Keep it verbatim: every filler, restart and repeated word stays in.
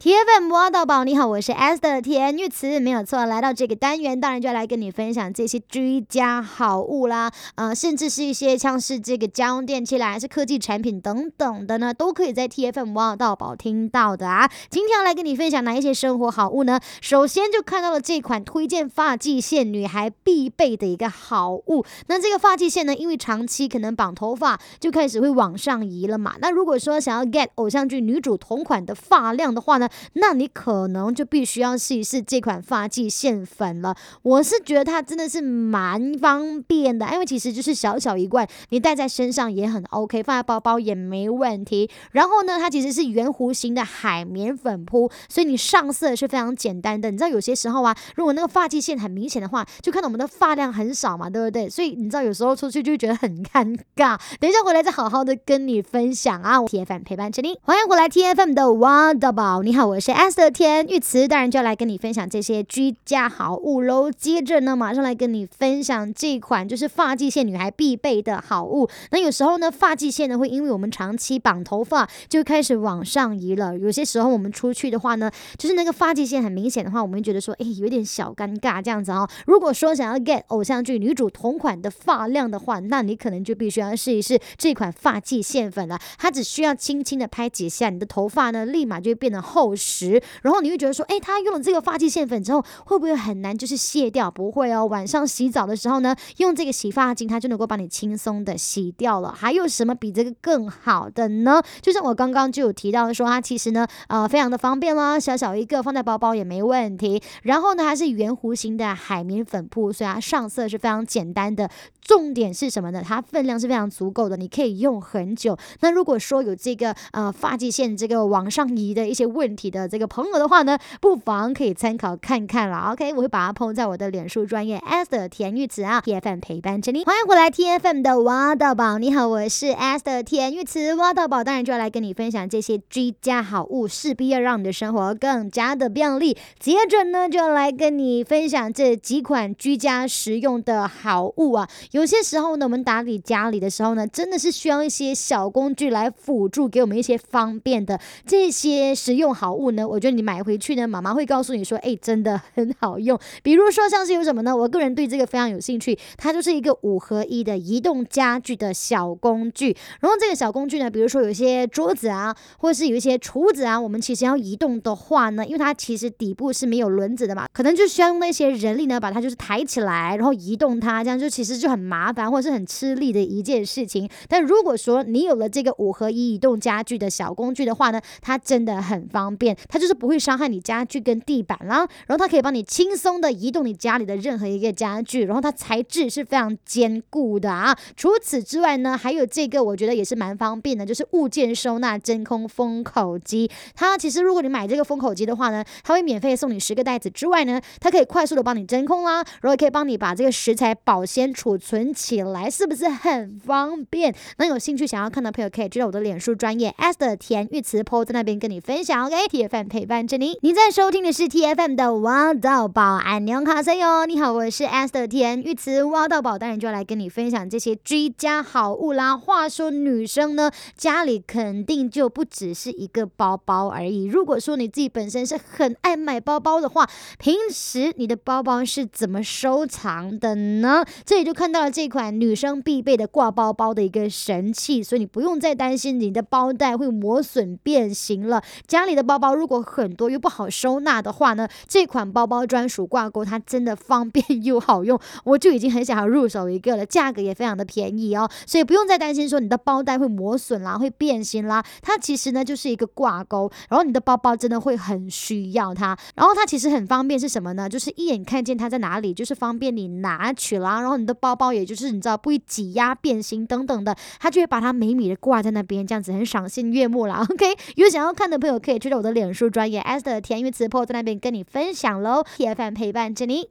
T F M 挖到宝，你好，我是 Esther 田玉慈，没有错。来到这个单元，当然就要来跟你分享这些居家好物啦，呃，甚至是一些像是这个家用电器啦，还是科技产品等等的呢，都可以在 T F M 挖到宝听到的啊。今天要来跟你分享哪一些生活好物呢？首先就看到了这款推荐发际线女孩必备的一个好物。那这个发际线呢，因为长期可能绑头发就开始会往上移了嘛。那如果说想要 get 偶像剧女主同款的发量的话呢，那你可能就必须要试一试这款发际线粉了。我是觉得它真的是蛮方便的，因为其实就是小小一罐，你戴在身上也很 OK， 放在包包也没问题。然后呢，它其实是圆弧形的海绵粉扑，所以你上色是非常简单的。你知道有些时候啊，如果那个发际线很明显的话，就看到我们的发量很少嘛，对不对？所以你知道有时候出去就会觉得很尴尬。等一下回来再好好的跟你分享啊。T F M 陪伴着你，欢迎回来 T F M 的挖到宝，你好，我是 Esther 田玉慈，当然就要来跟你分享这些居家好物喽。接着呢，马上来跟你分享这款就是发际线女孩必备的好物。那有时候呢，发际线呢会因为我们长期绑头发就开始往上移了。有些时候我们出去的话呢，就是那个发际线很明显的话，我们会觉得说，哎，有点小尴尬这样子哦。如果说想要 get 偶像剧女主同款的发量的话，那你可能就必须要试一试这款发际线粉了。它只需要轻轻的拍几下，你的头发呢立马就会变得厚实。然后你会觉得说，哎，他用了这个发际线粉之后，会不会很难就是卸掉？不会哦，晚上洗澡的时候呢，用这个洗发精，它就能够帮你轻松的洗掉了。还有什么比这个更好的呢？就像我刚刚就有提到说，它其实呢，呃，非常的方便啦，小小一个放在包包也没问题。然后呢，它是圆弧形的海绵粉扑，所以它上色是非常简单的。重点是什么呢？它分量是非常足够的，你可以用很久。那如果说有这个呃发际线这个往上移的一些问题的这个朋友的话呢，不妨可以参考看看啦。OK， 我会把它抛在我的脸书专页 Esther 田玉慈啊 ，T F M 陪伴着你，欢迎回来 T F M 的挖到宝，你好，我是 Esther 田玉慈，挖到宝当然就要来跟你分享这些居家好物，势必要让你的生活更加的便利。接着呢，就要来跟你分享这几款居家实用的好物啊。有些时候呢，我们打理家里的时候呢，真的是需要一些小工具来辅助，给我们一些方便的这些实用好物呢。我觉得你买回去呢，妈妈会告诉你说，哎，真的很好用。比如说像是有什么呢？我个人对这个非常有兴趣，它就是一个五合一的移动家具的小工具。然后这个小工具呢，比如说有一些桌子啊，或者是有一些橱子啊，我们其实要移动的话呢，因为它其实底部是没有轮子的嘛，可能就需要用那些人力呢，把它就是抬起来，然后移动它，这样就其实就很麻烦，或者是很吃力的一件事情。但如果说你有了这个五合一移动家具的小工具的话呢，它真的很方便，它就是不会伤害你家具跟地板啦，然后它可以帮你轻松的移动你家里的任何一个家具，然后它材质是非常坚固的啊。除此之外呢，还有这个我觉得也是蛮方便的，就是物件收纳真空封口机。它其实如果你买这个封口机的话呢，它会免费送你十个袋子之外呢，它可以快速的帮你真空啦，然后也可以帮你把这个食材保鲜储存起来，是不是很方便？那有兴趣想要看的朋友可以去到我的脸书专业 Esther 田玉慈 po 在那边跟你分享。 OK， T F M 陪伴着你，你在收听的是 T F M 的挖到宝，安妞卡塞哟，你好，我是 Esther 田玉慈，挖到宝当然就要来跟你分享这些居家好物啦。话说女生呢，家里肯定就不只是一个包包而已。如果说你自己本身是很爱买包包的话，平时你的包包是怎么收藏的呢？这里就看到了这款女生必备的挂包包的一个神器，所以你不用再担心你的包带会磨损变形了。家里的包包如果很多又不好收纳的话呢，这款包包专属挂钩它真的方便又好用，我就已经很想要入手一个了，价格也非常的便宜哦，所以不用再担心说你的包带会磨损啦，会变形啦。它其实呢就是一个挂钩，然后你的包包真的会很需要它。然后它其实很方便是什么呢？就是一眼看见它在哪里，就是方便你拿取啦，然后你的包包也就是你知道不会挤压变形等等的，它就会把它美美的挂在那边，这样子很赏心悦目啦。 OK， 有想要看的朋友可以去到我的脸书专页 Esther 田玉慈 po 在那边跟你分享咯。 T F M 陪伴着你。